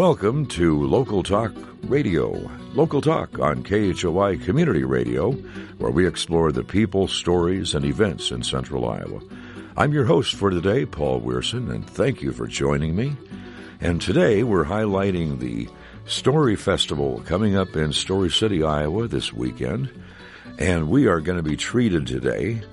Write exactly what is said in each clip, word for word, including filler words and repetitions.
Welcome to Local Talk Radio. Local Talk on K H O I Community Radio, where we explore the people, stories, and events in Central Iowa. I'm your host for today, Paul Weirson, and thank you for joining me. And today we're highlighting the Story Festival coming up in Story City, Iowa this weekend. And we are going to be treated today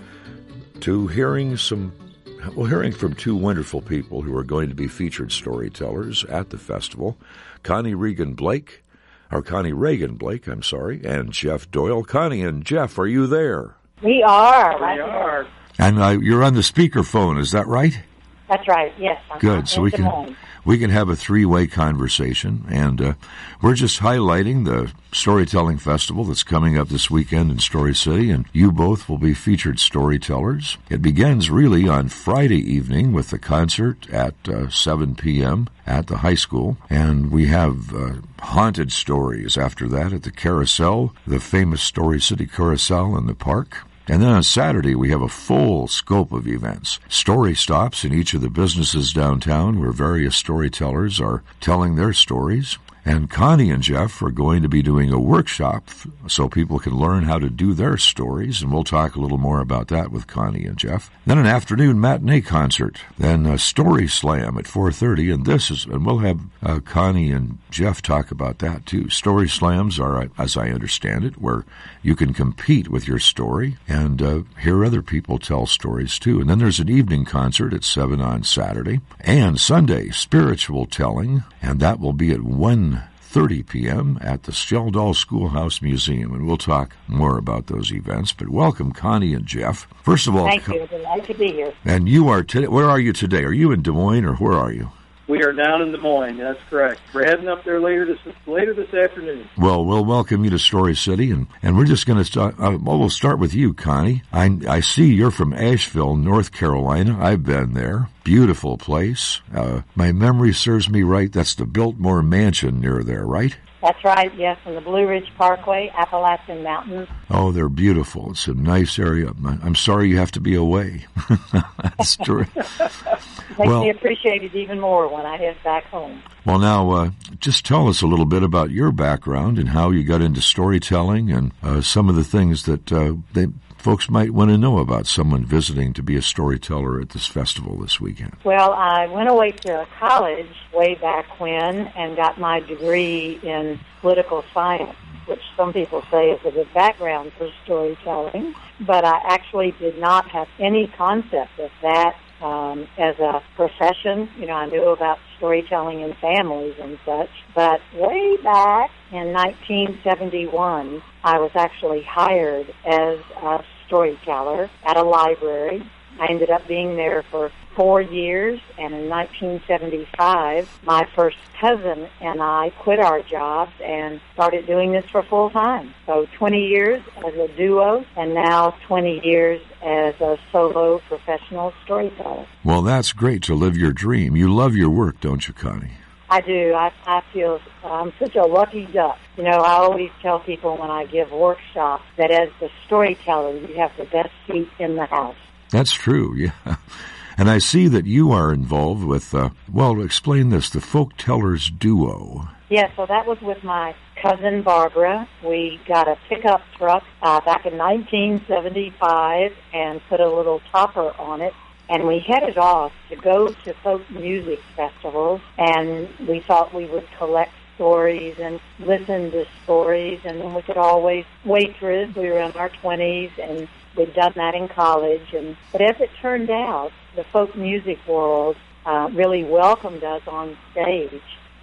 to hearing some Well, hearing from two wonderful people who are going to be featured storytellers at the festival, Connie Regan Blake, or Connie Reagan Blake, I'm sorry, and Jeff Doyle. Connie and Jeff, are you there? We are. We right are. And uh, you're on the speakerphone, is that right? That's right, yes. I'm Good, so we can we can have a three-way conversation, and uh, we're just highlighting the Storytelling Festival that's coming up this weekend in Story City, and you both will be featured storytellers. It begins really on Friday evening with the concert at uh, seven p.m. at the high school, and we have uh, haunted stories after that at the Carousel, the famous Story City Carousel in the park. And then on Saturday, we have a full scope of events. Story stops in each of the businesses downtown where various storytellers are telling their stories. And Connie and Jeff are going to be doing a workshop so people can learn how to do their stories, and we'll talk a little more about that with Connie and Jeff. Then an afternoon matinee concert, then a story slam at four thirty, and this is, and we'll have uh, Connie and Jeff talk about that too. Story slams are, as I understand it, where you can compete with your story and uh, hear other people tell stories too. And then there's an evening concert at seven on Saturday, and Sunday, spiritual telling, and that will be at one thirty p.m. at the Sheldall Schoolhouse Museum, and we'll talk more about those events. But welcome, Connie and Jeff. First of all, thank you. Delighted to be here. And you are today. Where are you today? Are you in Des Moines, or where are you? We are down in Des Moines. That's correct. We're heading up there later this later this afternoon. Well, we'll welcome you to Story City, and, and we're just going to start. Uh, well, we'll start with you, Connie. I I see you're from Asheville, North Carolina. I've been there. Beautiful place. Uh, my memory serves me right. That's the Biltmore Mansion near there, right? That's right, yes, on the Blue Ridge Parkway, Appalachian Mountains. Oh, they're beautiful. It's a nice area. I'm sorry you have to be away. That's true. Makes well, me appreciate it even more when I head back home. Well, now, uh, just tell us a little bit about your background and how you got into storytelling and uh, some of the things that uh, they... folks might want to know about someone visiting to be a storyteller at this festival this weekend. Well, I went away to college way back when and got my degree in political science, which some people say is a good background for storytelling, but I actually did not have any concept of that um, as a profession. You know, I knew about storytelling in families and such, but way back in nineteen seventy-one, I was actually hired as a storyteller at a library. I ended up being there for four years, and in nineteen seventy-five, my first cousin and I quit our jobs and started doing this for full time. So twenty years as a duo, and now twenty years as a solo professional storyteller. Well, that's great to live your dream. You love your work, don't you, Connie? I do. I, I feel I'm such a lucky duck. You know, I always tell people when I give workshops that as the storyteller, you have the best seat in the house. That's true, yeah. And I see that you are involved with, uh, well, explain this, the Folk Tellers Duo. Yeah, so that was with my cousin Barbara. We got a pickup truck uh, back in nineteen seventy-five and put a little topper on it. And we headed off to go to folk music festivals, and we thought we would collect stories and listen to stories, and then we could always waitress. We were in our twenties, and we'd done that in college. And but as it turned out, the folk music world uh, really welcomed us on stage.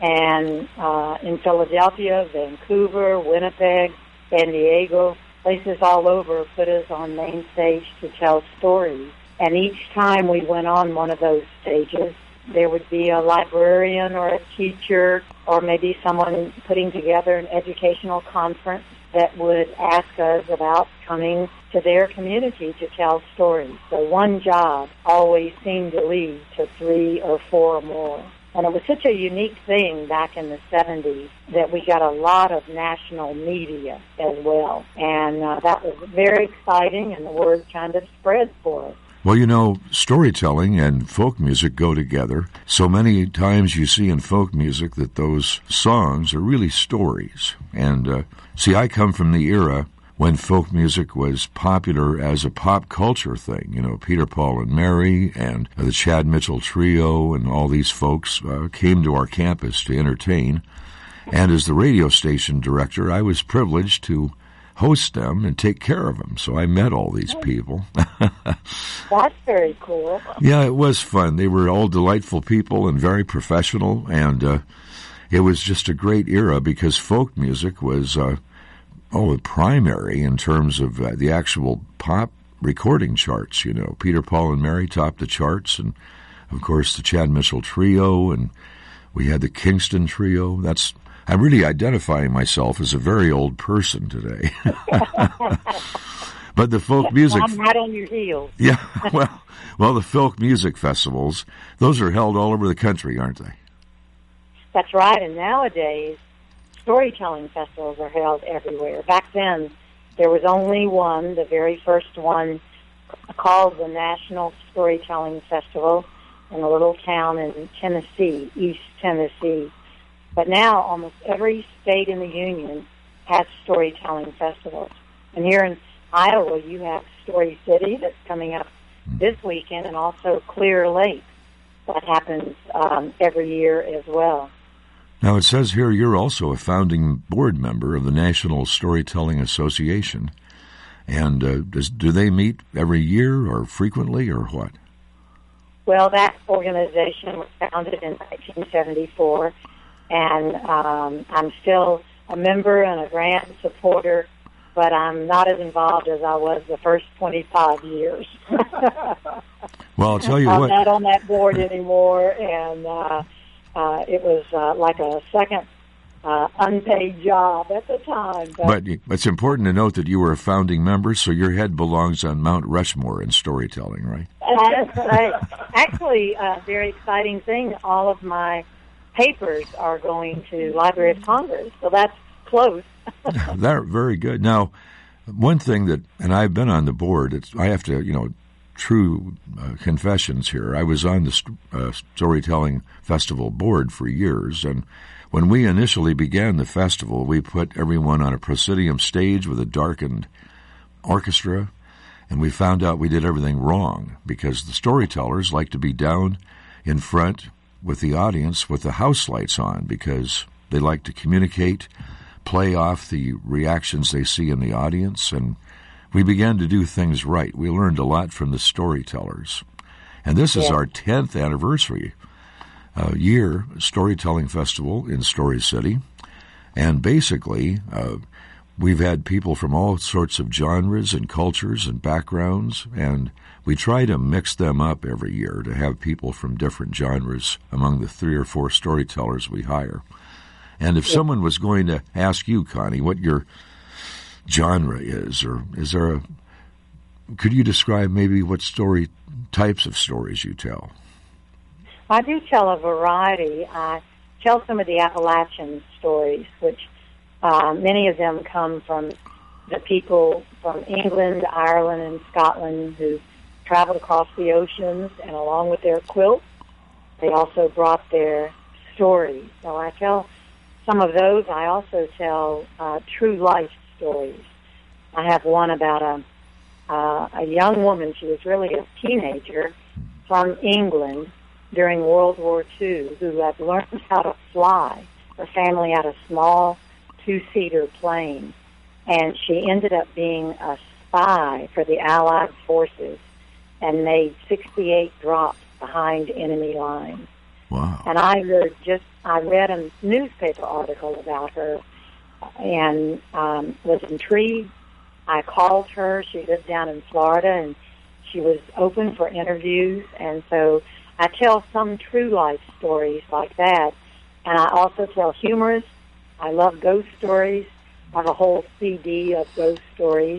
And uh, in Philadelphia, Vancouver, Winnipeg, San Diego, places all over put us on main stage to tell stories. And each time we went on one of those stages, there would be a librarian or a teacher or maybe someone putting together an educational conference that would ask us about coming to their community to tell stories. So one job always seemed to lead to three or four or more. And it was such a unique thing back in the seventies that we got a lot of national media as well. And uh, that was very exciting, and the word kind of spread for us. Well, you know, storytelling and folk music go together. So many times you see in folk music that those songs are really stories. And, uh, see, I come from the era when folk music was popular as a pop culture thing. You know, Peter, Paul, and Mary and the Chad Mitchell Trio and all these folks uh, came to our campus to entertain. And as the radio station director, I was privileged to host them and take care of them. So I met all these people. That's very cool. Yeah, it was fun. They were all delightful people and very professional, and uh, it was just a great era because folk music was, uh, oh, primary in terms of uh, the actual pop recording charts. You know, Peter, Paul, and Mary topped the charts, and of course the Chad Mitchell Trio, and we had the Kingston Trio. That's I'm really identifying myself as a very old person today. But the folk music... I'm right on your heels. Yeah, well, well, the folk music festivals, those are held all over the country, aren't they? That's right, and nowadays, storytelling festivals are held everywhere. Back then, there was only one, the very first one, called the National Storytelling Festival in a little town in Tennessee, East Tennessee. But now almost every state in the Union has storytelling festivals. And here in Iowa, you have Story City that's coming up this weekend, and also Clear Lake. That happens um, every year as well. Now, it says here you're also a founding board member of the National Storytelling Association. And uh, does, do they meet every year or frequently or what? Well, that organization was founded in nineteen seventy-four. And um, I'm still a member and a grant supporter, but I'm not as involved as I was the first twenty-five years. Well, I'll tell you I'm what. I'm not on that board anymore, and uh, uh, it was uh, like a second uh, unpaid job at the time. But, but it's important to note that you were a founding member, so your head belongs on Mount Rushmore in storytelling, right? That's right. Actually, a very exciting thing, all of my papers are going to Library of Congress, so that's close. They're very good. Now, one thing that, and I've been on the board, it's, I have to, you know, true uh, confessions here. I was on the uh, Storytelling Festival board for years, and when we initially began the festival, we put everyone on a proscenium stage with a darkened orchestra, and we found out we did everything wrong because the storytellers like to be down in front with the audience with the house lights on because they like to communicate, play off the reactions they see in the audience, and we began to do things right. We learned a lot from the storytellers. And this is yeah. our tenth anniversary uh, year Storytelling Festival in Story City. And basically, uh, we've had people from all sorts of genres and cultures and backgrounds, and we try to mix them up every year to have people from different genres among the three or four storytellers we hire. And if yeah. someone was going to ask you, Connie, what your genre is, or is there a, could you describe maybe what story types of stories you tell? I do tell a variety. I tell some of the Appalachian stories, which uh, many of them come from the people from England, Ireland, and Scotland who traveled across the oceans, and along with their quilts, they also brought their stories. So I tell some of those. I also tell uh, true life stories. I have one about a uh, a young woman. She was really a teenager from England during World War Two who had learned how to fly. Her family had a small two-seater plane, and she ended up being a spy for the Allied forces and made sixty-eight drops behind enemy lines. Wow. And I heard just, I read a newspaper article about her and um, was intrigued. I called her. She lived down in Florida, and she was open for interviews. And so I tell some true life stories like that. And I also tell humorous. I love ghost stories. I have a whole C D of ghost stories.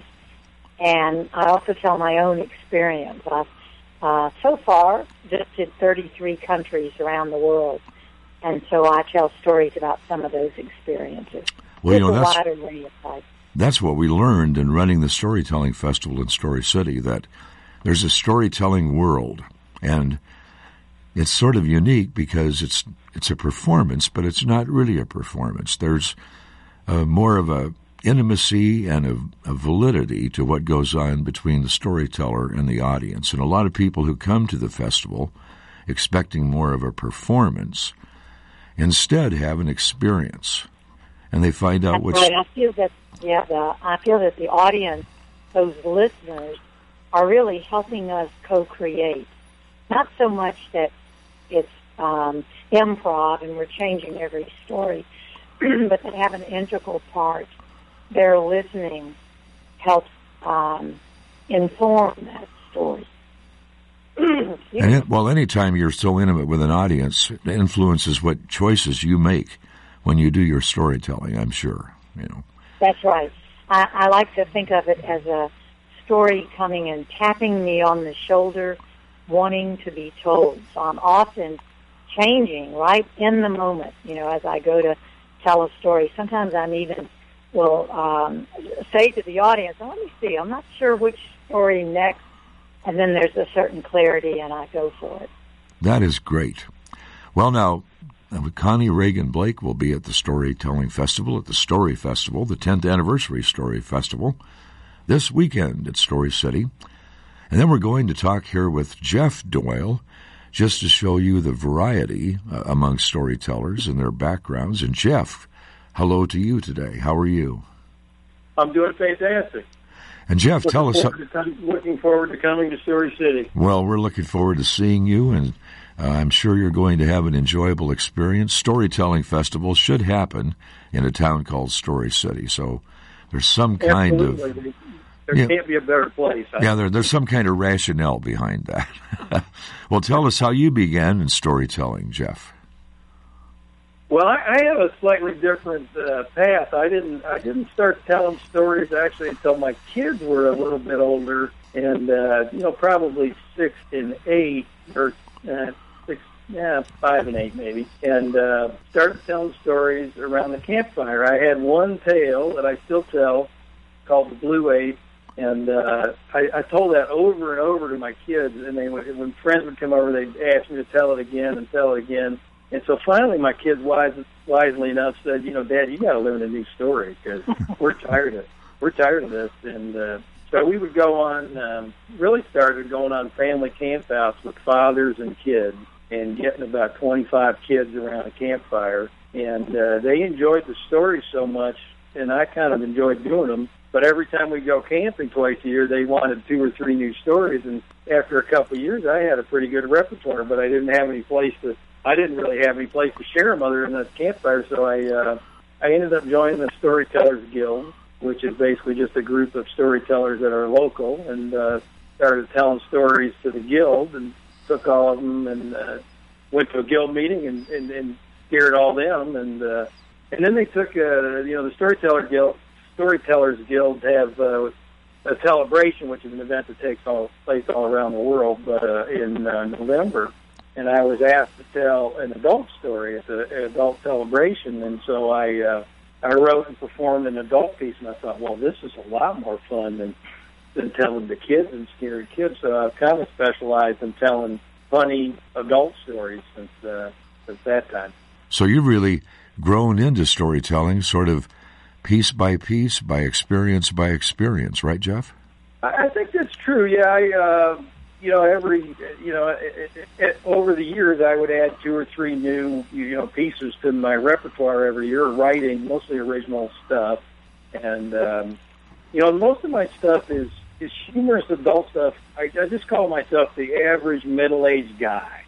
And I also tell my own experience. I've uh, so far visited thirty-three countries around the world, and so I tell stories about some of those experiences. Well, you know, that's, a wider array of types. That's what we learned in running the Storytelling Festival in Story City, that there's a storytelling world, and it's sort of unique because it's it's a performance, but it's not really a performance. There's uh, more of a intimacy and a, a validity to what goes on between the storyteller and the audience. And a lot of people who come to the festival expecting more of a performance instead have an experience, and they find out That's what's right. I feel that yeah, the, I feel that the audience, those listeners, are really helping us co-create. Not so much that it's um, improv and we're changing every story, but they have an integral part. Their listening helps um, inform that story. And it, well, anytime you're so intimate with an audience, it influences what choices you make when you do your storytelling, I'm sure. You know. That's right. I, I like to think of it as a story coming and tapping me on the shoulder, wanting to be told. So I'm often changing right in the moment, you know, as I go to tell a story. Sometimes I'm even will um, say to the audience, oh, let me see, I'm not sure which story next. And then there's a certain clarity, and I go for it. That is great. Well, now, Connie Reagan Blake will be at the Storytelling Festival, at the Story Festival, the tenth Anniversary Story Festival, this weekend at Story City. And then we're going to talk here with Jeff Doyle, just to show you the variety uh, among storytellers and their backgrounds. And Jeff, hello to you today. How are you? I'm doing fantastic. And Jeff, looking tell us... Forward to come, looking forward to coming to Story City. Well, we're looking forward to seeing you, and uh, I'm sure you're going to have an enjoyable experience. Storytelling Festival should happen in a town called Story City, so there's some kind Absolutely. of... There yeah, can't be a better place. Yeah, there, there's some kind of rationale behind that. Well, tell us how you began in storytelling, Jeff. Well, I, I have a slightly different uh, path. I didn't I didn't start telling stories actually until my kids were a little bit older, and uh, you know, probably six and eight, or uh, six, yeah, five and eight maybe, and uh, started telling stories around the campfire. I had one tale that I still tell called The Blue Ape, and uh, I, I told that over and over to my kids, and they would, when friends would come over, they'd ask me to tell it again and tell it again. And so finally, my kids, wise, wisely enough, said, "You know, Dad, you got to learn a new story because we're tired of we're tired of this." And uh, so we would go on. Um, really started going on family campouts with fathers and kids, and getting about twenty-five kids around a campfire. And uh, they enjoyed the stories so much, and I kind of enjoyed doing them. But every time we go camping twice a year, they wanted two or three new stories. And after a couple of years, I had a pretty good repertoire, but I didn't have any place to. I didn't really have any place to share them other than the campfire, so I uh, I ended up joining the Storytellers Guild, which is basically just a group of storytellers that are local, and uh, started telling stories to the guild, and took all of them and uh, went to a guild meeting and, and, and scared all them, and uh, and then they took uh, you know the Storyteller Guild, Storytellers Guild have uh, a celebration, which is an event that takes all, place all around the world, but uh, in uh, November. And I was asked to tell an adult story at the adult celebration, and so I uh, I wrote and performed an adult piece, and I thought, well, this is a lot more fun than than telling the kids and scary kids. So I've kind of specialized in telling funny adult stories since uh, since that time. So you've really grown into storytelling, sort of piece by piece, by experience by experience, right, Jeff? I, I think that's true. Yeah, I. Uh, You know, every you know, it, it, it, over the years, I would add two or three new you know pieces to my repertoire every year. Writing mostly original stuff, and um, you know, most of my stuff is is humorous adult stuff. I, I just call myself the average middle-aged guy,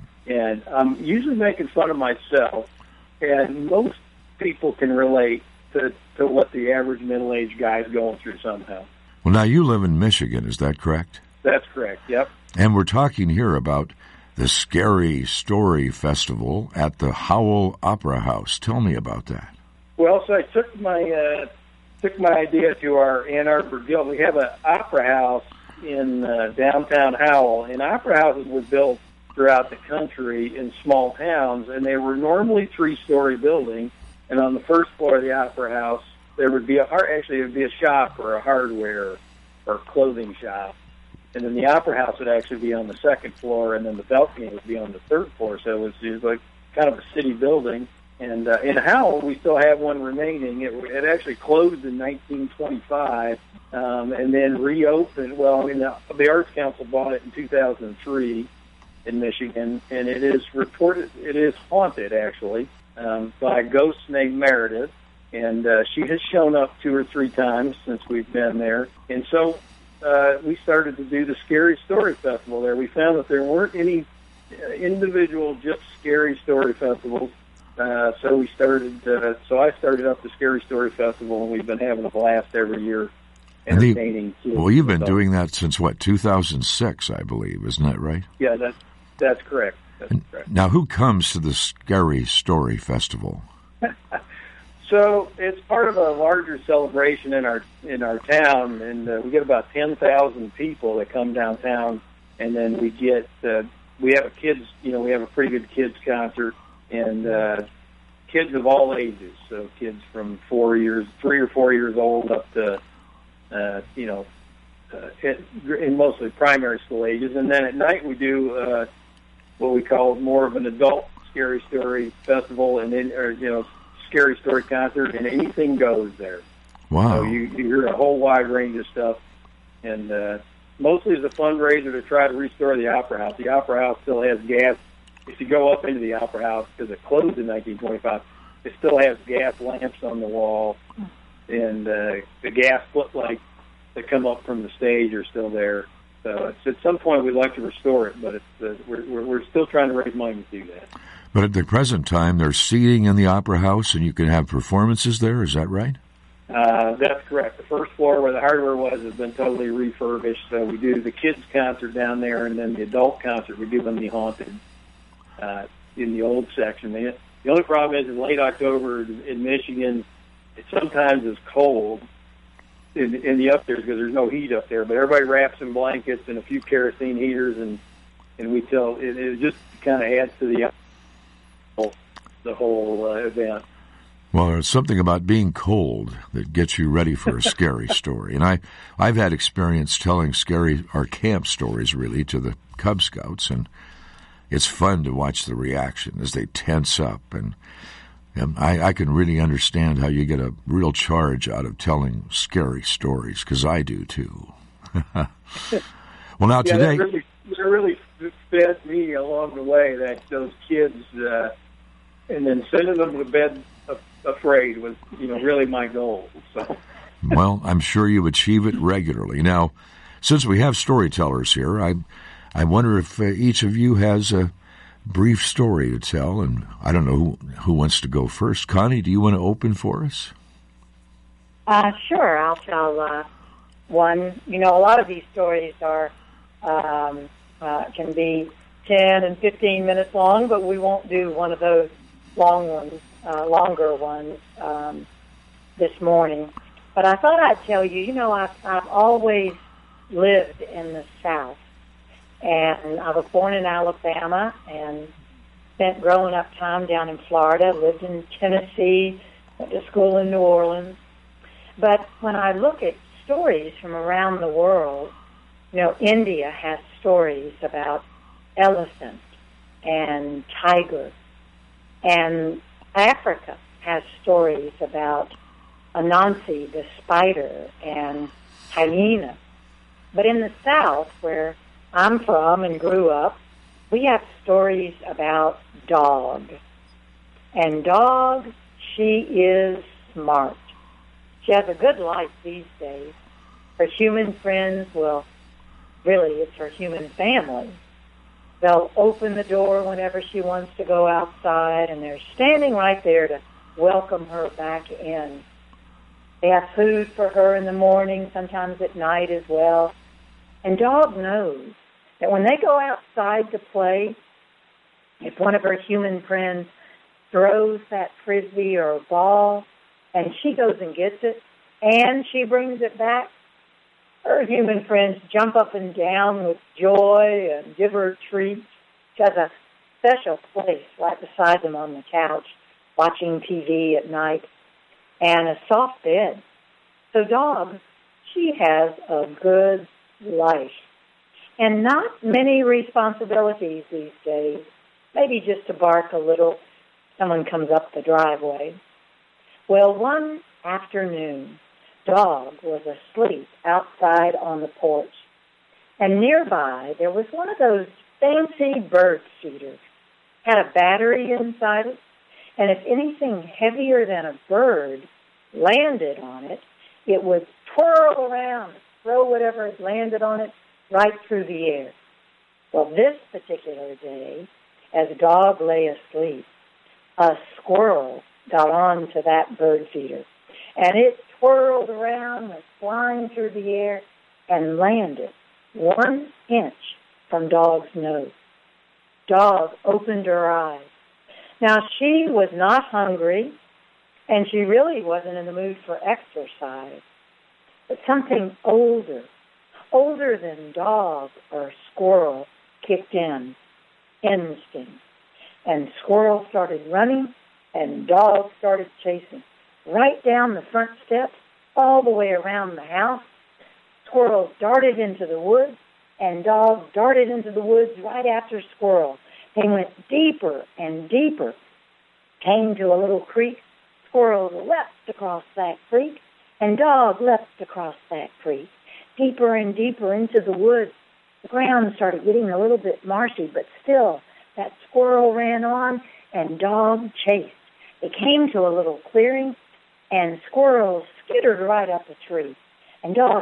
and I'm usually making fun of myself. And most people can relate to to what the average middle-aged guy is going through somehow. Well, now you live in Michigan, is that correct? That's correct, yep. And we're talking here about the Scary Story Festival at the Howell Opera House. Tell me about that. Well, so I took my uh, took my idea to our Ann Arbor Guild. We have an opera house in uh, downtown Howell, and opera houses were built throughout the country in small towns, and they were normally three-story buildings. And on the first floor of the opera house, there would be a actually it would be a shop or a hardware or clothing shop. and then the Opera House would actually be on the second floor, and then the balcony would be on the third floor. So it was, it was like kind of a city building. And uh, in Howell, we still have one remaining. It, it actually closed in nineteen twenty-five, um, and then reopened. Well, I mean, the, the Arts Council bought it in two thousand three in Michigan, and it is reported, it is haunted, actually, um, by a ghost named Meredith. And uh, she has shown up two or three times since we've been there. And so uh, we started to do the Scary Story Festival there. We found that there weren't any uh, individual, just scary story festivals. Uh, so we started. Uh, so I started up the Scary Story Festival, and we've been having a blast every year, entertaining the, kids. Well, you've been doing that since what, two thousand six, I believe, isn't that right? Yeah, that's that's correct. That's correct. Now, who comes to the Scary Story Festival? So it's part of a larger celebration in our in our town, and uh, we get about ten thousand people that come downtown, and then we get uh, we have a kids, you know, we have a pretty good kids concert. And uh, kids of all ages, so kids from four years, three or four years old up to, uh, you know, uh, in mostly primary school ages. And then at night we do uh, what we call more of an adult scary story festival, and then, or, you know, scary story concert, and anything goes there. Wow! So you, you hear a whole wide range of stuff, and uh, mostly it's a fundraiser to try to restore the Opera House. The Opera House still has gas. If you go up into the Opera House, because it closed in nineteen twenty-five, it still has gas lamps on the wall, and uh, the gas footlights that come up from the stage are still there. So it's, at some point we'd like to restore it, but it's, uh, we're, we're, we're still trying to raise money to do that. But at the present time, there's seating in the Opera House, and you can have performances there. Is that right? Uh, that's correct. The first floor where the hardware was has been totally refurbished. So we do the kids' concert down there, and then the adult concert we do in the Haunted. Uh, in the old section. The, the only problem is in late October in Michigan, it sometimes is cold in, in the upstairs because there's no heat up there. But everybody wraps in blankets and a few kerosene heaters, and and we tell it, it just kind of adds to the the whole uh, event. Well, there's something about being cold that gets you ready for a scary story. And I, I've had experience telling scary or camp stories really to the Cub Scouts, and it's fun to watch the reaction as they tense up, and, and I, I can really understand how you get a real charge out of telling scary stories, because I do too. Well, now yeah, today, that really, that really fed me along the way. That those kids, uh, and then sending them to bed afraid was, you know, really my goal. So, well, I'm sure you achieve it regularly. Now, since we have storytellers here, I. I wonder if uh, each of you has a brief story to tell, and I don't know who, who wants to go first. Connie, do you want to open for us? Uh, sure, I'll tell uh, one. You know, a lot of these stories are um, uh, can be ten and fifteen minutes long, but we won't do one of those long ones, uh, longer ones um, this morning. But I thought I'd tell you, you know, I've, I've always lived in the South. And I was born in Alabama and spent growing up time down in Florida, lived in Tennessee, went to school in New Orleans. But when I look at stories from around the world, you know, India has stories about elephants and tigers, and Africa has stories about Anansi, the spider, and hyena. But in the South, where I'm from and grew up, we have stories about Dog. And Dog, she is smart. She has a good life these days. Her human friends will, really, it's her human family. They'll open the door whenever she wants to go outside, and they're standing right there to welcome her back in. They have food for her in the morning, sometimes at night as well. And Dog knows that when they go outside to play, if one of her human friends throws that frisbee or a ball and she goes and gets it and she brings it back, her human friends jump up and down with joy and give her treats. She has a special place right beside them on the couch watching T V at night and a soft bed. So Dog, she has a good life. and not many responsibilities these days. Maybe just to bark a little, someone comes up the driveway. Well, one afternoon, Dog was asleep outside on the porch, and nearby there was one of those fancy bird feeders. Had a battery inside it, and if anything heavier than a bird landed on it, it would twirl around, throw whatever had landed on it right through the air. Well, this particular day, as Dog lay asleep, a squirrel got on to that bird feeder, and it twirled around, went flying through the air, and landed one inch from Dog's nose. Dog opened her eyes. Now, she was not hungry, and she really wasn't in the mood for exercise, but something older, older than Dog or Squirrel kicked in, instinct. And Squirrel started running, and Dog started chasing. Right down the front steps, all the way around the house, Squirrel darted into the woods, and Dog darted into the woods right after Squirrel. They went deeper and deeper, came to a little creek. Squirrel leapt across that creek, and Dog leapt across that creek. Deeper and deeper into the woods, the ground started getting a little bit marshy, but still, that Squirrel ran on, and Dog chased. They came to a little clearing, and Squirrel skittered right up a tree. And Dog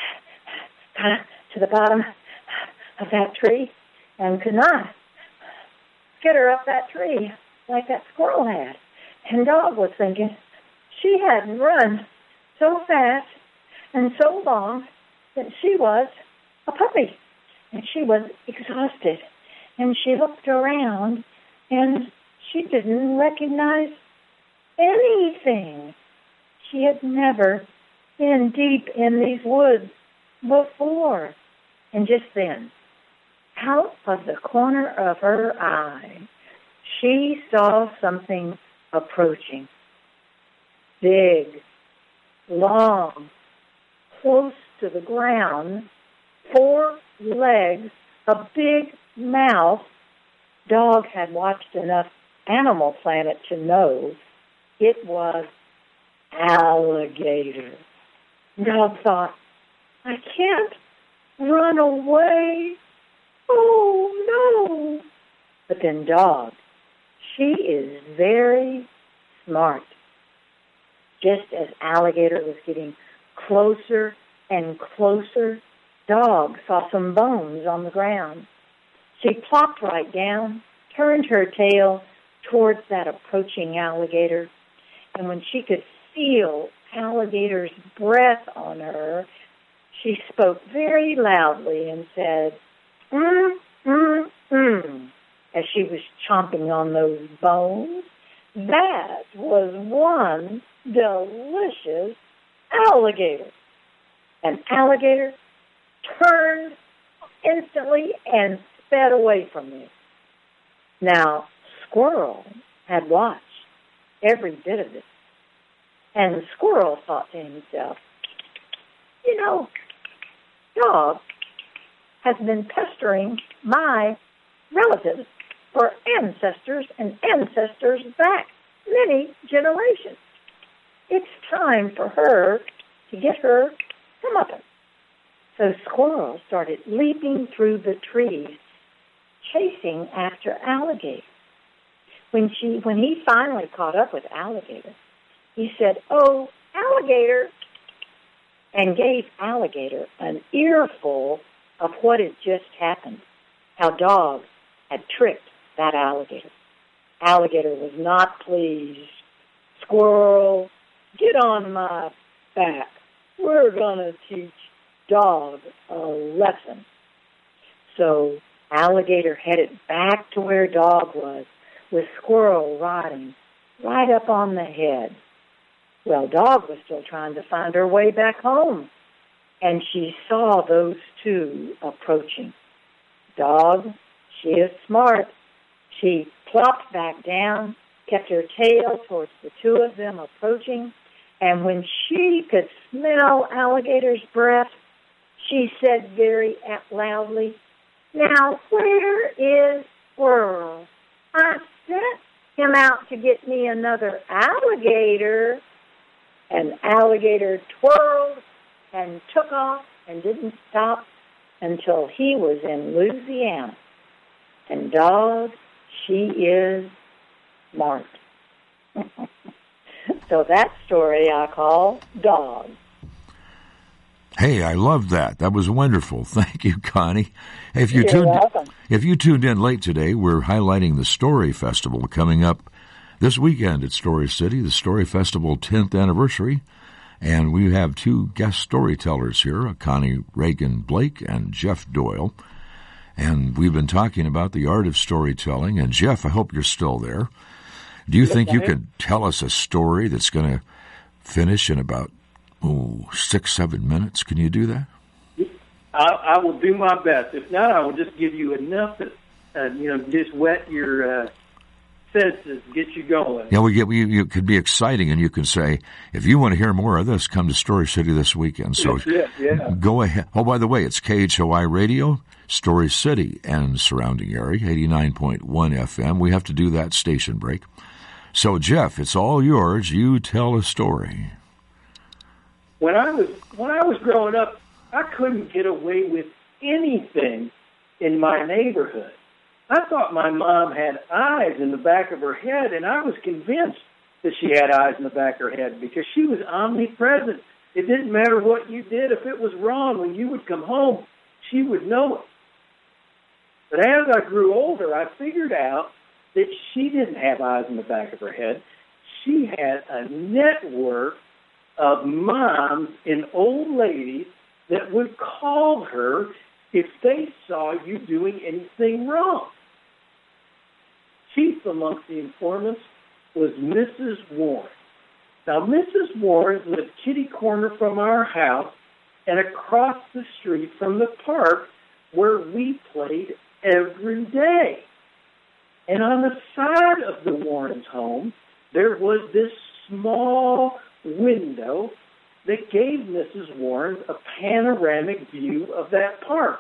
got to the bottom of that tree and could not skitter up that tree like that squirrel had. And Dog was thinking she hadn't run so fast and so long that she was a puppy. And she was exhausted. And she looked around, and she didn't recognize anything. She had never been deep in these woods before. And just then, out of the corner of her eye, she saw something approaching. Big, long, close to the ground, four legs, a big mouth. Dog had watched enough Animal Planet to know it was alligator. Dog thought, I can't run away. Oh, no. But then Dog, she is very smart. Just as alligator was getting closer and closer, Dog saw some bones on the ground. She plopped right down, turned her tail towards that approaching alligator, and when she could feel alligator's breath on her, she spoke very loudly and said, mm, mm, mm, as she was chomping on those bones. That was one delicious alligator. An alligator turned instantly and sped away from me. Now, Squirrel had watched every bit of it. And Squirrel thought to himself, you know, Dog has been pestering my relatives for ancestors and ancestors back many generations. It's time for her to get her comeuppance. So Squirrel started leaping through the trees, chasing after Alligator. When she, when he finally caught up with Alligator, he said, "Oh, Alligator," and gave Alligator an earful of what had just happened, how Dog had tricked that alligator. Alligator was not pleased. "Squirrel, get on my back. We're going to teach Dog a lesson." So Alligator headed back to where Dog was, with Squirrel riding right up on the head. Well, Dog was still trying to find her way back home, and she saw those two approaching. Dog, she is smart. She plopped back down, kept her tail towards the two of them approaching, and when she could smell Alligator's breath, she said very loudly, Now, where is Squirrel? I sent him out to get me another alligator. And Alligator twirled and took off and didn't stop until he was in Louisiana. And Dog, she is smart. So that story I call Dog. Hey, I loved that. That was wonderful. Thank you, Connie. If you You're tuned, welcome. If you tuned in late today, we're highlighting the Story Festival coming up this weekend at Story City, the Story Festival tenth anniversary. And we have two guest storytellers here, Connie Reagan Blake and Jeff Doyle. And we've been talking about the art of storytelling. And Jeff, I hope you're still there. Do you Yes, think you I am. could tell us a story that's going to finish in about oh, six, seven minutes? Can you do that? I, I will do my best. If not, I will just give you enough that, uh, you know, just wet your uh, senses, get you going. Yeah, we get we you could be exciting, and you can say, if you want to hear more of this, come to Story City this weekend. So yeah, yeah. go ahead. Oh, by the way, it's K H O I Radio, Story City and surrounding area, eighty-nine point one F M. We have to do that station break. So, Jeff, it's all yours. You tell a story. When I was when I was growing up, I couldn't get away with anything in my neighborhood. I thought my mom had eyes in the back of her head, and I was convinced that she had eyes in the back of her head because she was omnipresent. It didn't matter what you did. If it was wrong, when you would come home, she would know it. But as I grew older, I figured out that she didn't have eyes in the back of her head. She had a network of moms and old ladies that would call her if they saw you doing anything wrong. Chief amongst the informants was Missus Warren. Now, Missus Warren lived kitty corner from our house and across the street from the park where we played every day. And on the side of the Warrens' home, there was this small window that gave Missus Warren a panoramic view of that park.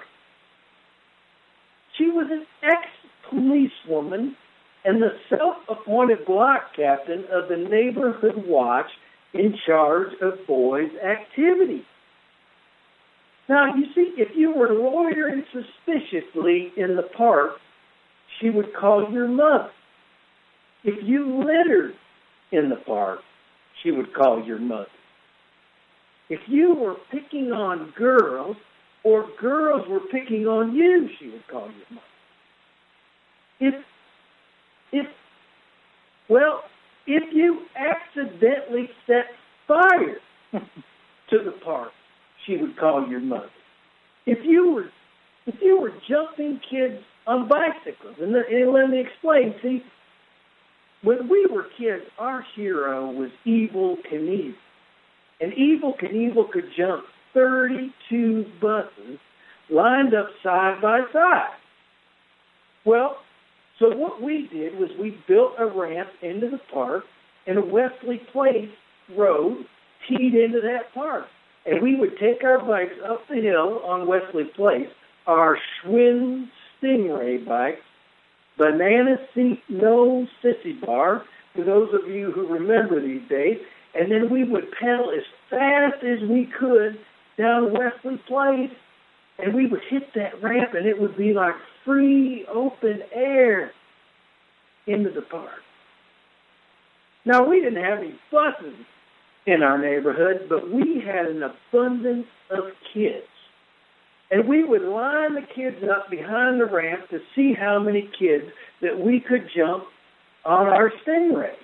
She was an ex-policewoman and the self-appointed block captain of the neighborhood watch in charge of boys' activities. Now, you see, if you were loitering suspiciously in the park, she would call your mother. If you littered in the park, she would call your mother. If you were picking on girls or girls were picking on you, she would call your mother. If, if, well, if you accidentally set fire to the park, she would call your mother. If you were, if you were jumping kids on bicycles, and, the, and let me explain. See, when we were kids, our hero was Evel Knievel. And Evel Knievel could jump thirty-two buses lined up side by side. Well, so what we did was we built a ramp into the park and a Wesley Place road teed into that park. And we would take our bikes up the hill on Wesley Place, our Schwinn Stingray bikes, banana seat, no sissy bar, for those of you who remember these days, and then we would pedal as fast as we could down Wesley Place, and we would hit that ramp, and it would be like free, open air into the park. Now, we didn't have any buses in our neighborhood, but we had an abundance of kids. And we would line the kids up behind the ramp to see how many kids that we could jump on our Stingray.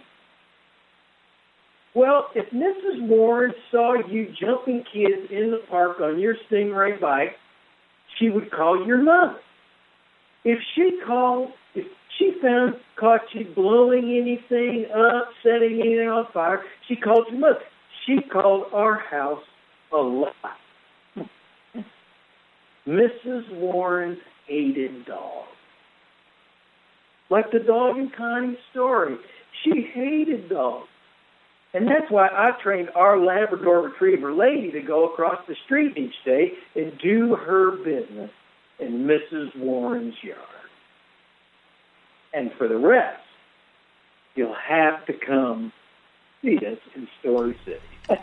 Well, if Missus Warren saw you jumping kids in the park on your Stingray bike, she would call your mother. If she called, if she found, caught you blowing anything up, setting anything on fire, she called your mother. She called our house a lie. Missus Warren hated dogs. Like the dog in Connie's story, she hated dogs. And that's why I trained our Labrador Retriever Lady to go across the street each day and do her business in Missus Warren's yard. And for the rest, you'll have to come see us in Story City.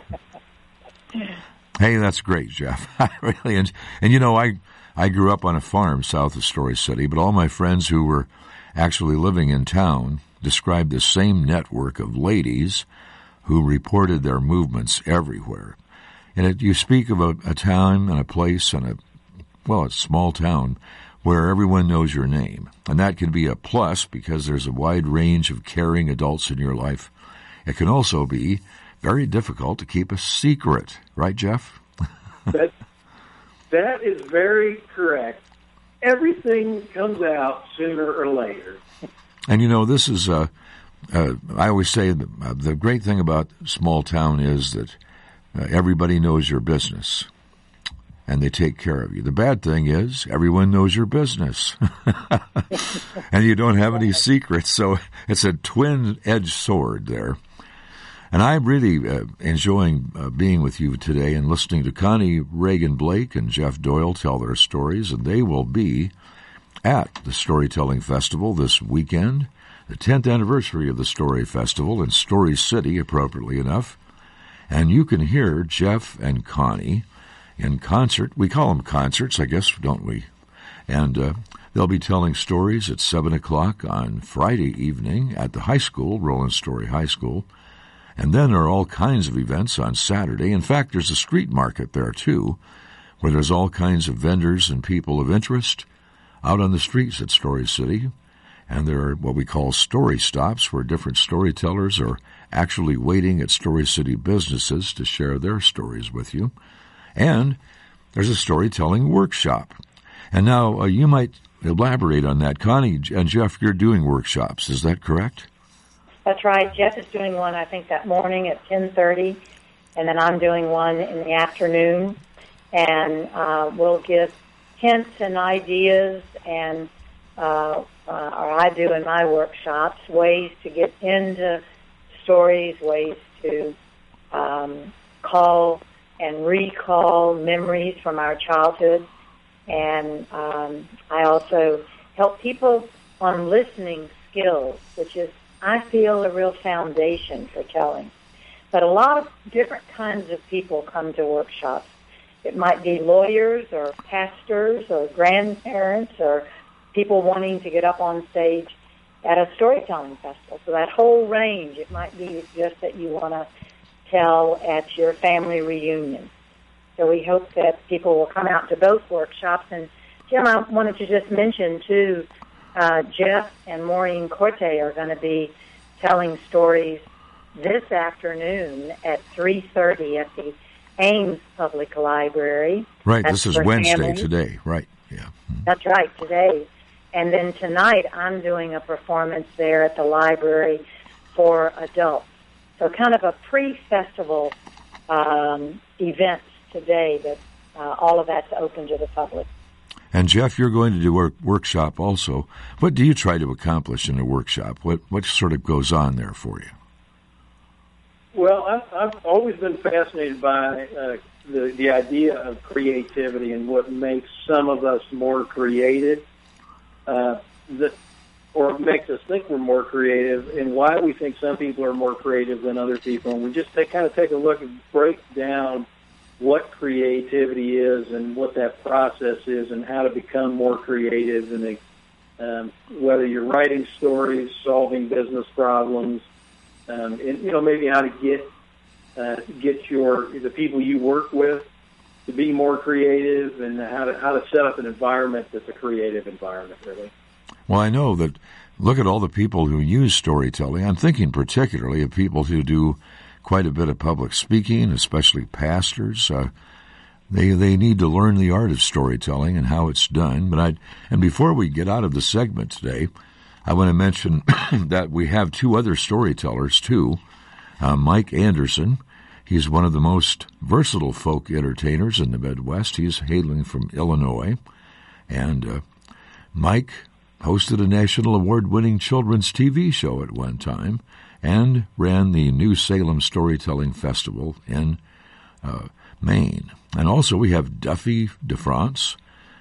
Hey, that's great, Jeff. I really, and, and you know, I I grew up on a farm south of Story City, but all my friends who were actually living in town described the same network of ladies who reported their movements everywhere. And it, you speak of a, a time and a place and a, well, a small town where everyone knows your name. And that can be a plus because there's a wide range of caring adults in your life. It can also be very difficult to keep a secret. Right, Jeff? that, that is very correct. Everything comes out sooner or later. And, you know, this is, uh, uh, I always say that, uh, the great thing about small town is that uh, everybody knows your business, and they take care of you. The bad thing is everyone knows your business, and you don't have any secrets, so it's a twin-edged sword there. And I'm really uh, enjoying uh, being with you today and listening to Connie Reagan Blake and Jeff Doyle tell their stories, and they will be at the Storytelling Festival this weekend, the tenth anniversary of the Story Festival in Story City, appropriately enough. And you can hear Jeff and Connie in concert. We call them concerts, I guess, don't we? And uh, they'll be telling stories at seven o'clock on Friday evening at the high school, Roland Story High School. And then there are all kinds of events on Saturday. In fact, there's a street market there, too, where there's all kinds of vendors and people of interest out on the streets at Story City. And there are what we call story stops, where different storytellers are actually waiting at Story City businesses to share their stories with you. And there's a storytelling workshop. And now uh, you might elaborate on that. Connie and Jeff, you're doing workshops. Is that correct? That's right. Jeff is doing one, I think, that morning at ten thirty, and then I'm doing one in the afternoon. And uh, we'll give hints and ideas, and uh, uh, or I do in my workshops, ways to get into stories, ways to um, call and recall memories from our childhood. And um, I also help people on listening skills, which is, I feel, a real foundation for telling. But a lot of different kinds of people come to workshops. It might be lawyers or pastors or grandparents or people wanting to get up on stage at a storytelling festival. So that whole range. It might be just that you want to tell at your family reunion. So we hope that people will come out to both workshops. And Jim, I wanted to just mention, too, Uh, Jeff and Maureen Corte are going to be telling stories this afternoon at three thirty at the Ames Public Library. Right, That's this is Wednesday families. today, right, yeah. Mm-hmm. That's right, today. And then tonight I'm doing a performance there at the library for adults. So kind of a pre-festival um, event today, that uh, all of that's open to the public. And Jeff, you're going to do a work, workshop also. What do you try to accomplish in a workshop? What what sort of goes on there for you? Well, I've, I've always been fascinated by uh, the the idea of creativity and what makes some of us more creative, uh, that, or makes us think we're more creative, and why we think some people are more creative than other people. And we just take, kind of take a look and break down what creativity is and what that process is and how to become more creative, and um, whether you're writing stories, solving business problems, um, and, you know, maybe how to get uh, get your the people you work with to be more creative, and how to how to set up an environment that's a creative environment, really. Well, I know that, look at all the people who use storytelling. I'm thinking particularly of people who do quite a bit of public speaking, especially pastors. Uh, they they need to learn the art of storytelling and how it's done. But I and before we get out of the segment today, I want to mention that we have two other storytellers too. Uh, Mike Anderson, he's one of the most versatile folk entertainers in the Midwest. He's hailing from Illinois, and uh, Mike hosted a national award-winning children's T V show at one time, and ran the New Salem Storytelling Festival in uh, Maine. And also we have Duffy DeFrance,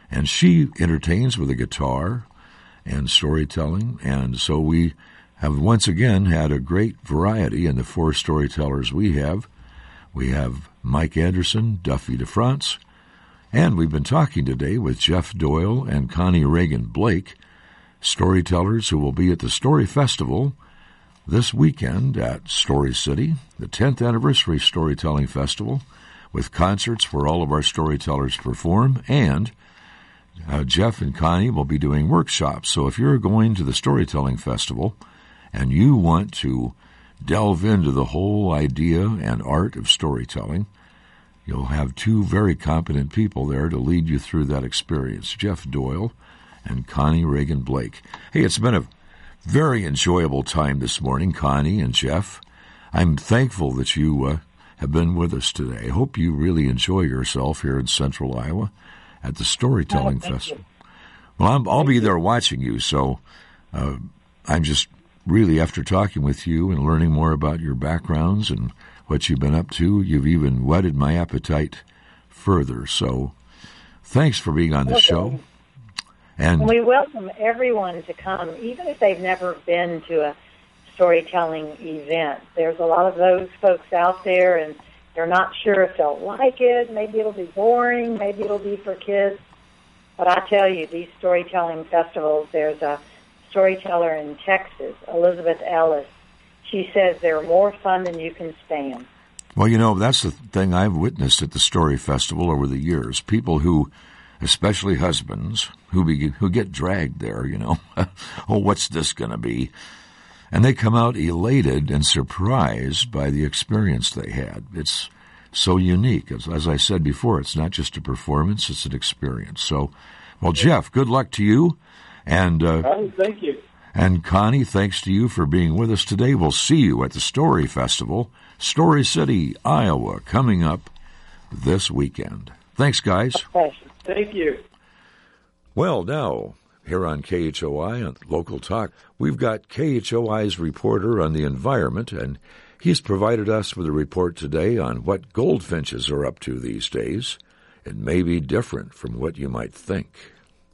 And she entertains with a guitar and storytelling, and so we have once again had a great variety in the four storytellers we have. We have Mike Anderson, Duffy DeFrance, and we've been talking today with Jeff Doyle and Connie Reagan Blake, storytellers who will be at the Story Festival this weekend at Story City, the tenth Anniversary Storytelling Festival, with concerts where all of our storytellers perform, and uh, Jeff and Connie will be doing workshops. So if you're going to the Storytelling Festival and you want to delve into the whole idea and art of storytelling, you'll have two very competent people there to lead you through that experience, Jeff Doyle and Connie Reagan Blake. Hey, it's been a very enjoyable time this morning, Connie and Jeff. I'm thankful that you uh, have been with us today. I hope you really enjoy yourself here in Central Iowa at the Storytelling oh, Festival. You. Well, I'm, I'll be there watching you, so uh, I'm just really, after talking with you and learning more about your backgrounds and what you've been up to, you've even whetted my appetite further. So thanks for being on the okay. show. And we welcome everyone to come, even if they've never been to a storytelling event. There's a lot of those folks out there, and they're not sure if they'll like it. Maybe it'll be boring. Maybe it'll be for kids. But I tell you, these storytelling festivals, there's a storyteller in Texas, Elizabeth Ellis. She says they're more fun than you can stand. Well, you know, that's the thing I've witnessed at the Story Festival over the years. People who, especially husbands, who be, who get dragged there, you know. Oh, what's this going to be? And they come out elated and surprised by the experience they had. It's so unique. As, as I said before, it's not just a performance, it's an experience. So, well, Jeff, good luck to you. And uh, oh, thank you. And Connie, thanks to you for being with us today. We'll see you at the Story Festival, Story City, Iowa, coming up this weekend. Thanks, guys. Thank you. Well, now, here on K H O I, on Local Talk, we've got K H O I's reporter on the environment, and he's provided us with a report today on what goldfinches are up to these days. It may be different from what you might think.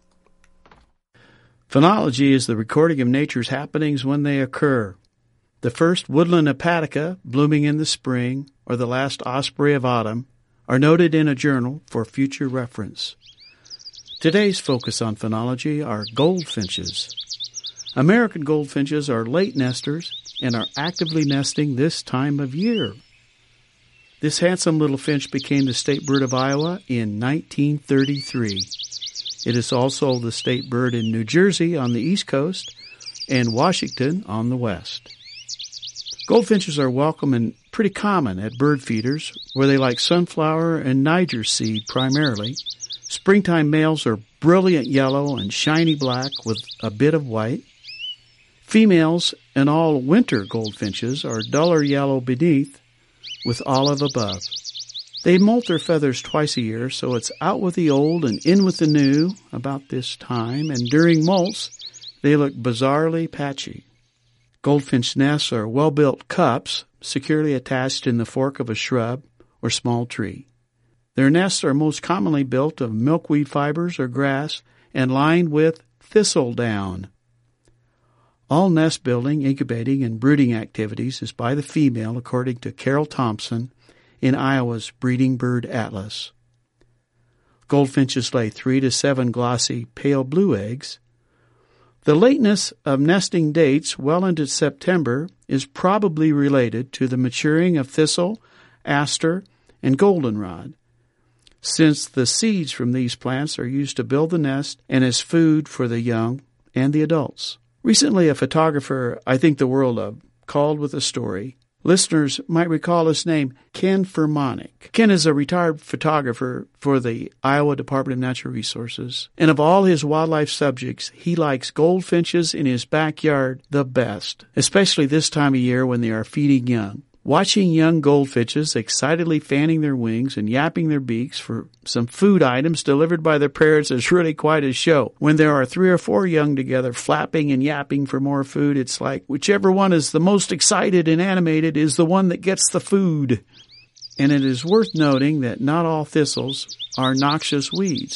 Phenology is the recording of nature's happenings when they occur. The first woodland hepatica, blooming in the spring, or the last osprey of autumn, are noted in a journal for future reference. Today's focus on phenology are goldfinches. American goldfinches are late nesters and are actively nesting this time of year. This handsome little finch became the state bird of Iowa in nineteen thirty-three. It is also the state bird in New Jersey on the east coast and Washington on the west. Goldfinches are welcome and pretty common at bird feeders, where they like sunflower and Niger seed primarily. Springtime males are brilliant yellow and shiny black with a bit of white. Females and all winter goldfinches are duller yellow beneath with olive above. They molt their feathers twice a year, so it's out with the old and in with the new about this time, and during molts, they look bizarrely patchy. Goldfinch nests are well-built cups, securely attached in the fork of a shrub or small tree. Their nests are most commonly built of milkweed fibers or grass and lined with thistle down. All nest building, incubating, and brooding activities is by the female, according to Carol Thompson in Iowa's Breeding Bird Atlas. Goldfinches lay three to seven glossy pale blue eggs. The lateness of nesting dates well into September is probably related to the maturing of thistle, aster, and goldenrod, since the seeds from these plants are used to build the nest and as food for the young and the adults. Recently, a photographer I think the world of called with a story. Listeners might recall his name, Ken Fermonic. Ken is a retired photographer for the Iowa Department of Natural Resources, and of all his wildlife subjects, he likes goldfinches in his backyard the best, especially this time of year when they are feeding young. Watching young goldfinches excitedly fanning their wings and yapping their beaks for some food items delivered by their parents is really quite a show. When there are three or four young together flapping and yapping for more food, it's like whichever one is the most excited and animated is the one that gets the food. And it is worth noting that not all thistles are noxious weeds.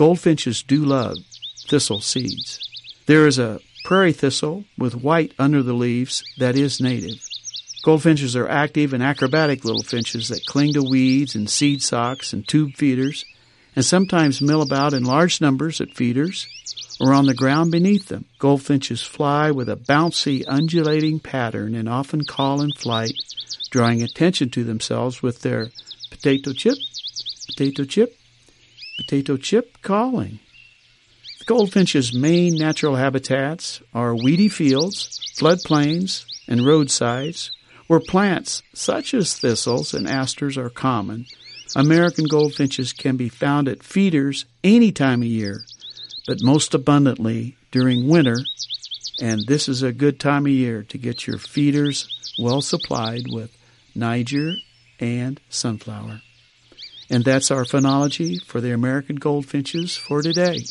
Goldfinches do love thistle seeds. There is a prairie thistle with white under the leaves that is native. Goldfinches are active and acrobatic little finches that cling to weeds and seed socks and tube feeders, and sometimes mill about in large numbers at feeders or on the ground beneath them. Goldfinches fly with a bouncy, undulating pattern and often call in flight, drawing attention to themselves with their potato chip, potato chip, potato chip calling. The goldfinch's main natural habitats are weedy fields, floodplains, and roadsides, where plants such as thistles and asters are common. American goldfinches can be found at feeders any time of year, but most abundantly during winter, and this is a good time of year to get your feeders well supplied with Niger and sunflower. And that's our phonology for the American goldfinches for today.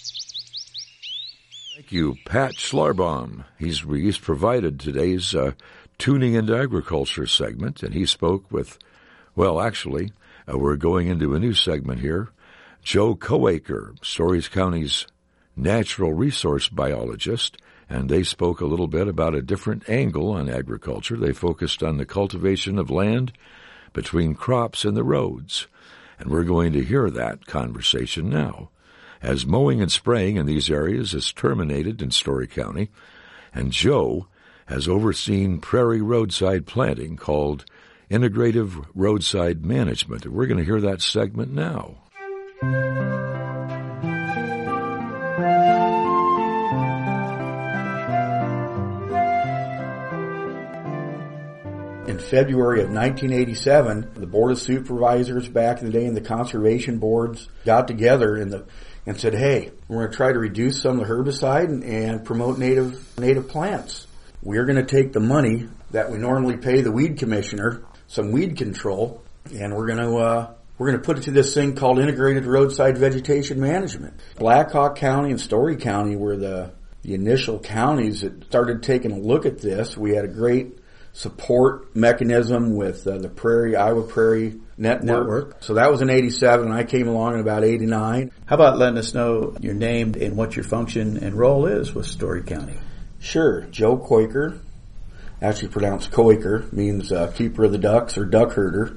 Thank you, Pat Schlarbaum. He's, he's provided today's uh, Tuning into Agriculture segment, and he spoke with, well, actually, uh, we're going into a new segment here, Joe Coaker, Stories County's natural resource biologist, and they spoke a little bit about a different angle on agriculture. They focused on the cultivation of land between crops and the roads, and we're going to hear that conversation now, as mowing and spraying in these areas has terminated in Story County, and Joe has overseen prairie roadside planting called Integrative Roadside Management. And we're going to hear that segment now. In February of nineteen eighty-seven, the Board of Supervisors back in the day and the conservation boards got together and, the, and said, hey, we're going to try to reduce some of the herbicide and, and promote native native plants. We're going to take the money that we normally pay the weed commissioner, some weed control, and we're going to uh, we're going to put it to this thing called Integrated Roadside Vegetation Management. Blackhawk County and Story County were the the initial counties that started taking a look at this. We had a great support mechanism with uh, the Prairie Iowa Prairie Network. Network. So that was in eighty-seven, and I came along in about eighty-nine. How about letting us know your name and what your function and role is with Story County? Sure. Joe Coaker, actually pronounced Coaker, means uh, keeper of the ducks or duck herder.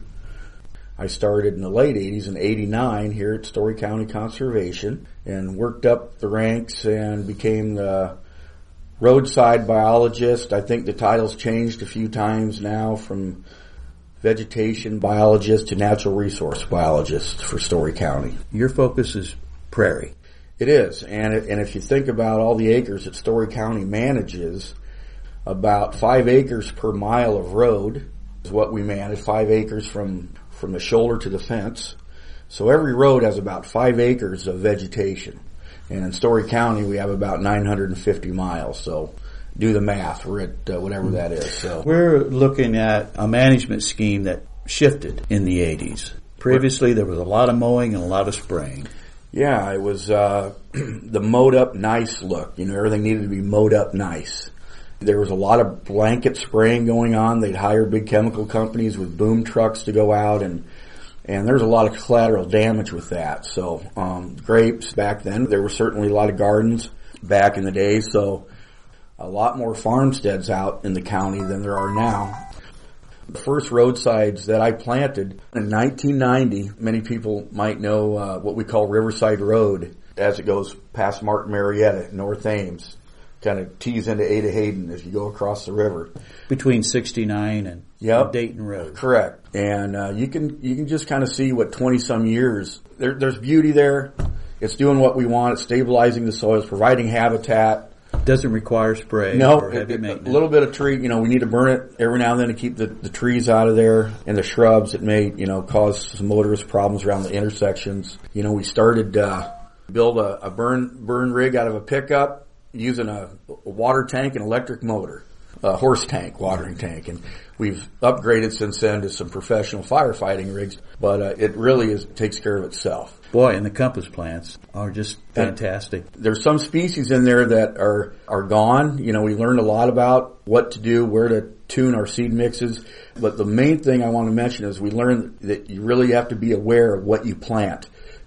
I started in the late eighties, in eighty-nine, here at Story County Conservation, and worked up the ranks and became the roadside biologist. I think the title's changed a few times now from vegetation biologist to natural resource biologist for Story County. Your focus is prairie. It is, and it, and if you think about all the acres that Story County manages, about five acres per mile of road is what we manage, five acres from, from the shoulder to the fence. So every road has about five acres of vegetation. And in Story County, we have about nine hundred fifty miles. So do the math. We're at uh, whatever that is. So we're looking at a management scheme that shifted in the eighties. Previously, there was a lot of mowing and a lot of spraying. Yeah, it was uh the mowed up nice look. You know, everything needed to be mowed up nice. There was a lot of blanket spraying going on. They'd hire big chemical companies with boom trucks to go out, and and there's a lot of collateral damage with that. So um grapes back then, there were certainly a lot of gardens back in the day, so a lot more farmsteads out in the county than there are now. The first roadsides that I planted in nineteen ninety, many people might know uh, what we call Riverside Road as it goes past Martin Marietta, North Ames, kind of tees into Ada Hayden as you go across the river. Between sixty-nine and yep. Dayton Road. Correct. And uh, you can you can just kind of see what twenty-some years, there, there's beauty there. It's doing what we want. It's stabilizing the soils, providing habitat. Doesn't require spray no, or heavy it, maintenance. A little bit of tree, you know, we need to burn it every now and then to keep the, the trees out of there and the shrubs that may, you know, cause some motorist problems around the intersections. You know, we started, uh, build a, a burn, burn rig out of a pickup using a, a water tank and electric motor, a horse tank, watering tank. And we've upgraded since then to some professional firefighting rigs, but, uh, it really is, takes care of itself. Boy, and the compass plants are just fantastic. And there's some species in there that are, are gone. You know, we learned a lot about what to do, where to tune our seed mixes. But the main thing I want to mention is we learned that you really have to be aware of what you plant.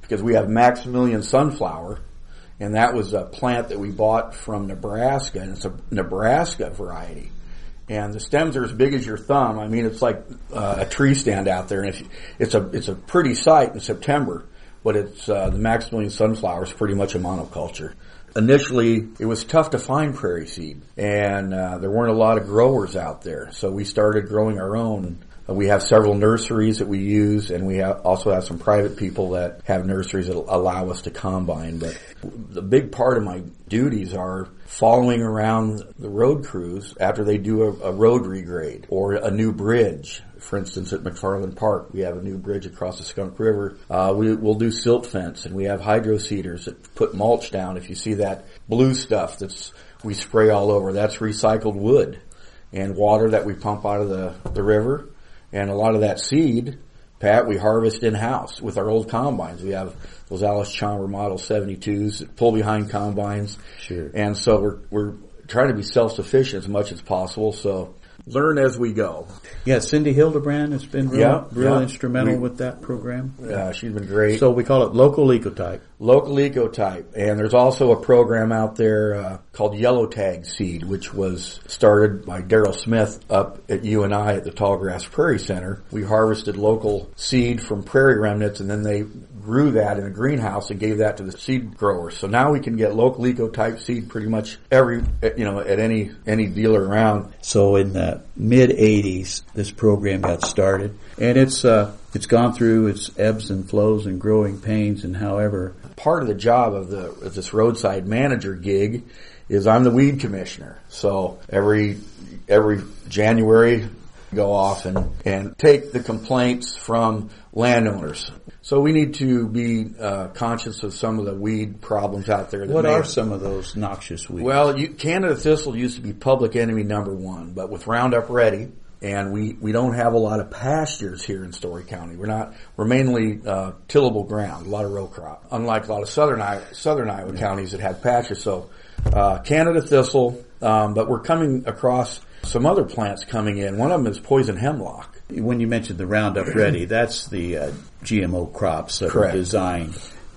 because we have Maximilian sunflower, and that was a plant that we bought from Nebraska, and it's a Nebraska variety. And the stems are as big as your thumb. I mean, it's like uh, a tree stand out there, and if you, it's a it's a pretty sight in September. But it's uh, the Maximilian sunflower is pretty much a monoculture. Initially, it was tough to find prairie seed, and uh, there weren't a lot of growers out there. So we started growing our own. We have several nurseries that we use, and we have also have some private people that have nurseries that allow us to combine. But the big part of my duties are following around the road crews after they do a, a road regrade or a new bridge. For instance, at McFarland Park, we have a new bridge across the Skunk River. Uh, we, we'll do silt fence, and we have hydro seeders that put mulch down. If you see that blue stuff that's we spray all over, that's recycled wood and water that we pump out of the, the river. And a lot of that seed, Pat, we harvest in-house with our old combines. We have those Alice Chalmer Model seventy-twos that pull behind combines. Sure. And so we're, we're trying to be self-sufficient as much as possible. So learn as we go. Yeah, Cindy Hildebrand has been real, yeah, real yeah. instrumental we, with that program. Yeah, she's been great. So we call it Local Ecotype. Local Ecotype. And there's also a program out there uh, called Yellow Tag Seed, which was started by Daryl Smith up at U N I at the Tallgrass Prairie Center. We harvested local seed from prairie remnants, and then they grew that in a greenhouse and gave that to the seed growers. So now we can get local ecotype seed pretty much every, you know, at any, any dealer around. So in the mid eighties, this program got started, and it's, uh, it's gone through its ebbs and flows and growing pains, and however. Part of the job of the, of this roadside manager gig is I'm the weed commissioner. So every, every January, go off and, and take the complaints from landowners. So we need to be uh, conscious of some of the weed problems out there. That what may are have, some of those noxious weeds? Well, you, Canada thistle used to be public enemy number one, but with Roundup Ready, and we, we don't have a lot of pastures here in Story County. We're not, we're mainly uh, tillable ground, a lot of row crop, unlike a lot of southern Iowa, southern Iowa yeah. counties that have pastures. So uh, Canada thistle, um, but we're coming across some other plants coming in. One of them is poison hemlock. When you mentioned the Roundup Ready, that's the uh, G M O crops that Correct. are designed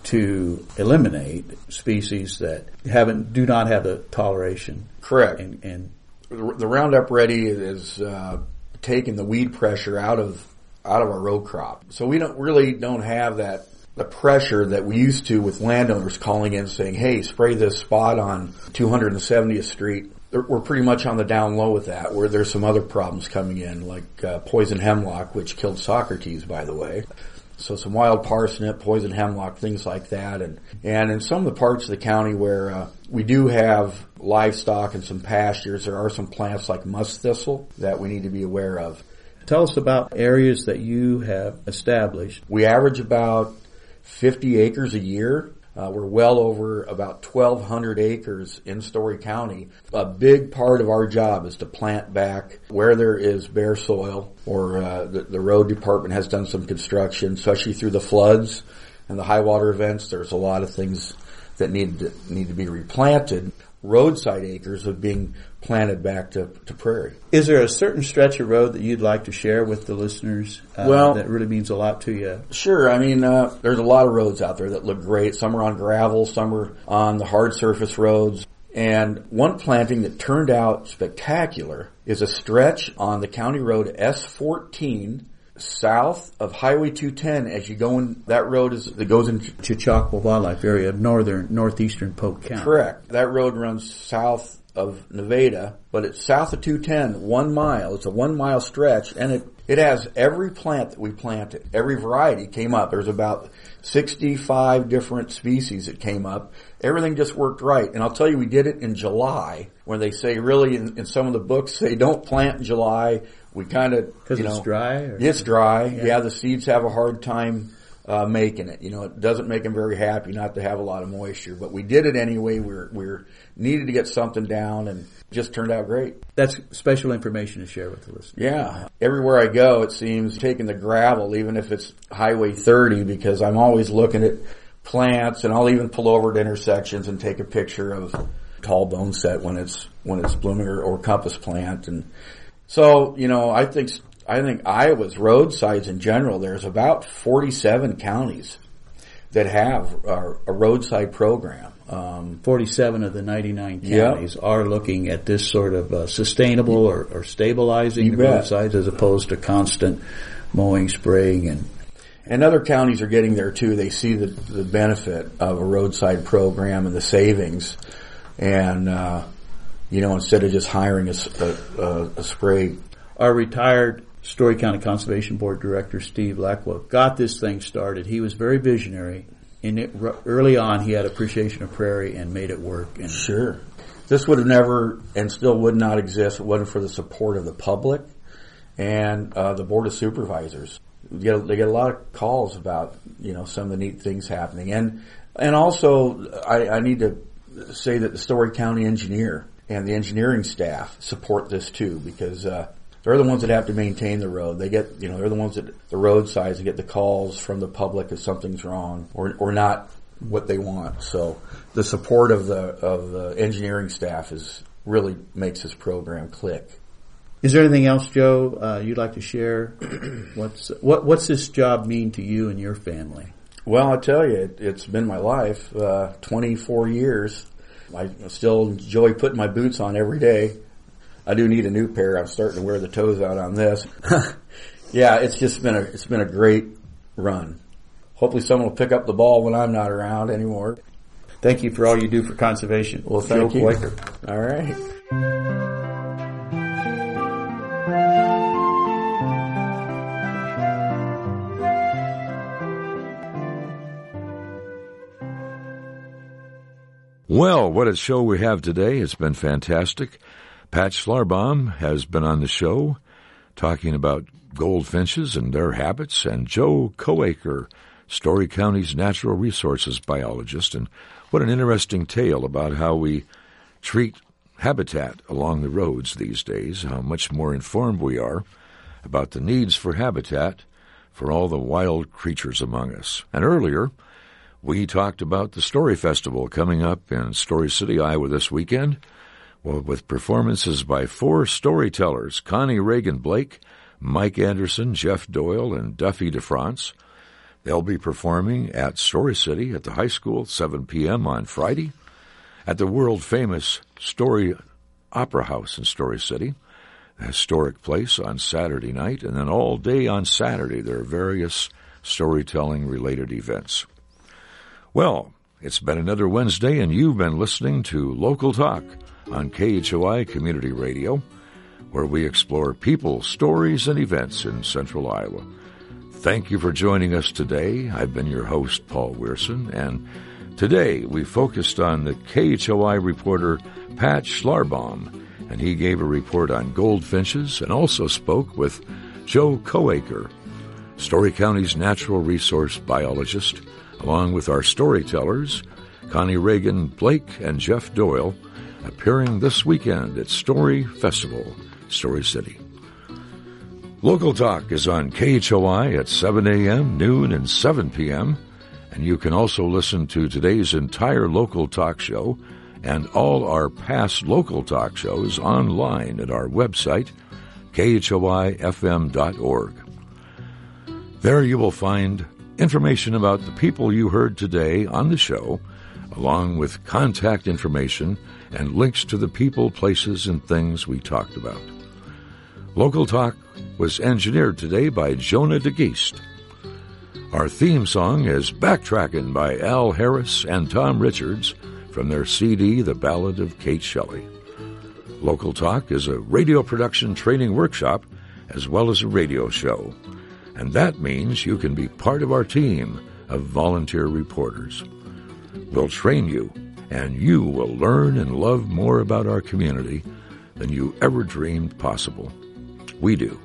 to eliminate species that haven't do not have the toleration. Correct. And, and the, the Roundup Ready is uh, taking the weed pressure out of out of our row crop. So we don't really don't have that the pressure that we used to with landowners calling in saying, "Hey, spray this spot on two hundred seventieth Street." We're pretty much on the down low with that, where there's some other problems coming in, like uh, poison hemlock, which killed Socrates, by the way. So some wild parsnip, poison hemlock, things like that. And, and in some of the parts of the county where uh, we do have livestock and some pastures, there are some plants like musk thistle that we need to be aware of. Tell us about areas that you have established. We average about fifty acres a year. Uh, we're well over about twelve hundred acres in Story County. A big part of our job is to plant back where there is bare soil, or uh, the, the road department has done some construction, especially through the floods and the high water events. There's a lot of things that need to, need to be replanted. Roadside acres are being planted back to, to prairie. Is there a certain stretch of road that you'd like to share with the listeners uh, well, that really means a lot to you? Sure. I mean, uh, there's a lot of roads out there that look great. Some are on gravel, some are on the hard surface roads. And one planting that turned out spectacular is a stretch on the county road S fourteen south of Highway two ten. As you go in, that road is that goes into Chautauqua Wildlife Area of northern, northeastern Polk County. Correct. That road runs south of Nevada, but it's south of two ten, one mile. It's a one mile stretch, and it, it has every plant that we planted. Every variety came up. There's about sixty-five different species that came up. Everything just worked right. And I'll tell you, we did it in July, where they say really in, in some of the books say don't plant in July. We kind of, because you know, it's dry? Or? It's dry. Yeah. yeah, the seeds have a hard time uh making it. You know, it doesn't make them very happy not to have a lot of moisture. But we did it anyway. We were, we were needed to get something down, and it just turned out great. That's special information to share with the listeners. Yeah. Everywhere I go, it seems, taking the gravel, even if it's Highway thirty, because I'm always looking at plants, and I'll even pull over at intersections and take a picture of tall bone set when it's, when it's blooming, or, or compass plant. And so, you know, I think, I think Iowa's roadsides in general, there's about forty-seven counties that have a, a roadside program. Um, forty-seven of the ninety-nine counties yep. are looking at this sort of uh, sustainable or, or stabilizing the roadsides as opposed to constant mowing, spraying, and and other counties are getting there too. They see the, the benefit of a roadside program and the savings, and uh, you know, instead of just hiring a, a, a spray. Our retired Story County Conservation Board Director Steve Lackwell got this thing started. He was very visionary. And it, early on, he had appreciation of prairie and made it work. And sure. This would have never and still would not exist if it wasn't for the support of the public and uh, the Board of Supervisors. They get, they get a lot of calls about, you know, some of the neat things happening. And and also, I, I need to say that the Story County engineer and the engineering staff support this too, because uh, they're the ones that have to maintain the road. They get, you know, they're the ones that, the roadsides, they get the calls from the public if something's wrong or, or not what they want. So the support of the, of the engineering staff is really makes this program click. Is there anything else, Joe, uh, you'd like to share? What's, what, what's this job mean to you and your family? Well, I tell you, it, it's been my life, uh, twenty-four years. I still enjoy putting my boots on every day. I do need a new pair. I'm starting to wear the toes out on this. Yeah, it's just been a it's been a great run. Hopefully someone will pick up the ball when I'm not around anymore. Thank you for all you do for conservation. Well, thank Joe you. Quaker. All right. Well, what a show we have today. It's been fantastic. Pat Schlarbaum has been on the show talking about goldfinches and their habits, and Joe Coaker, Story County's natural resources biologist. And what an interesting tale about how we treat habitat along the roads these days, how much more informed we are about the needs for habitat for all the wild creatures among us. And earlier, we talked about the Story Festival coming up in Story City, Iowa this weekend. Well, with performances by four storytellers, Connie Reagan Blake, Mike Anderson, Jeff Doyle, and Duffy DeFrance. They'll be performing at Story City at the high school, seven p.m. on Friday, at the world-famous Story Opera House in Story City, a historic place, on Saturday night, and then all day on Saturday there are various storytelling-related events. Well, it's been another Wednesday, and you've been listening to Local Talk on K H O I Community Radio, where we explore people, stories, and events in Central Iowa. Thank you for joining us today. I've been your host, Paul Weirson, and today we focused on the K H O I reporter Pat Schlarbaum, and he gave a report on goldfinches and also spoke with Joe Coaker, Story County's natural resource biologist, along with our storytellers, Connie Reagan Blake and Jeff Doyle, appearing this weekend at Story Festival, Story City. Local Talk is on K H O I at seven a.m., noon, and seven p.m., and you can also listen to today's entire Local Talk show and all our past Local Talk shows online at our website, K H O I F M dot org. There you will find information about the people you heard today on the show, along with contact information and links to the people, places, and things we talked about. Local Talk was engineered today by Jonah DeGeest. Our theme song is Backtrackin' by Al Harris and Tom Richards from their C D, The Ballad of Kate Shelley. Local Talk is a radio production training workshop as well as a radio show, and that means you can be part of our team of volunteer reporters. We'll train you, and you will learn and love more about our community than you ever dreamed possible. We do.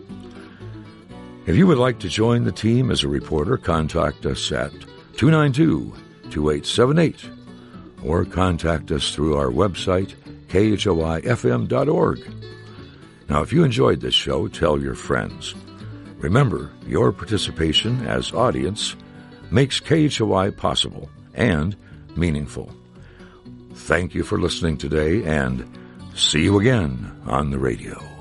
If you would like to join the team as a reporter, contact us at two nine two, two eight seven eight or contact us through our website, K H O I F M dot org. Now, if you enjoyed this show, tell your friends. Remember, your participation as audience makes K H O I possible and meaningful. Thank you for listening today, and see you again on the radio.